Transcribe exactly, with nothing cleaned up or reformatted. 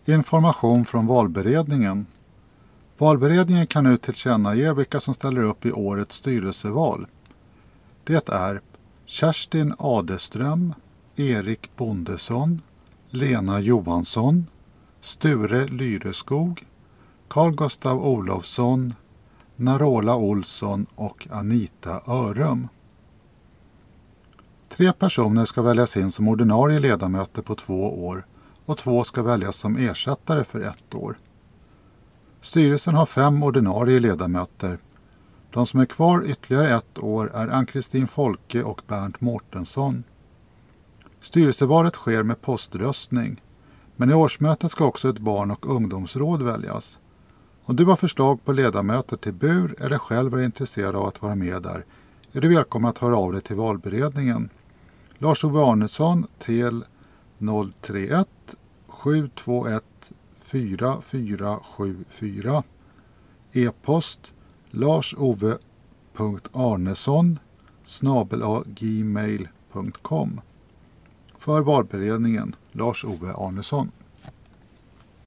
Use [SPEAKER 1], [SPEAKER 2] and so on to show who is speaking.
[SPEAKER 1] Information från valberedningen. Valberedningen kan nu tillkännage vilka som ställer upp i årets styrelseval. Det är Kerstin Adeström, Erik Bondesson, Lena Johansson, Sture Lyreskog, Carl Gustav Olofsson, Narola Olsson och Anita Örum. Tre personer ska väljas in som ordinarie ledamöter på två år och två ska väljas som ersättare för ett år. Styrelsen har fem ordinarie ledamöter. De som är kvar ytterligare ett år är Ann-Kristin Folke och Bernt Mårtensson. Styrelsevalet sker med poströstning, men i årsmötet ska också ett barn- och ungdomsråd väljas. Om du har förslag på ledamöter till B U R eller själv är intresserad av att vara med där är du välkommen att höra av dig till valberedningen. Lars-Ove Arnesson till noll tre ett sju två ett fyra fyra sju fyra. E-post larsove punkt arnesson snabel-a gmail punkt com. För valberedningen Lars-Ove Arnesson.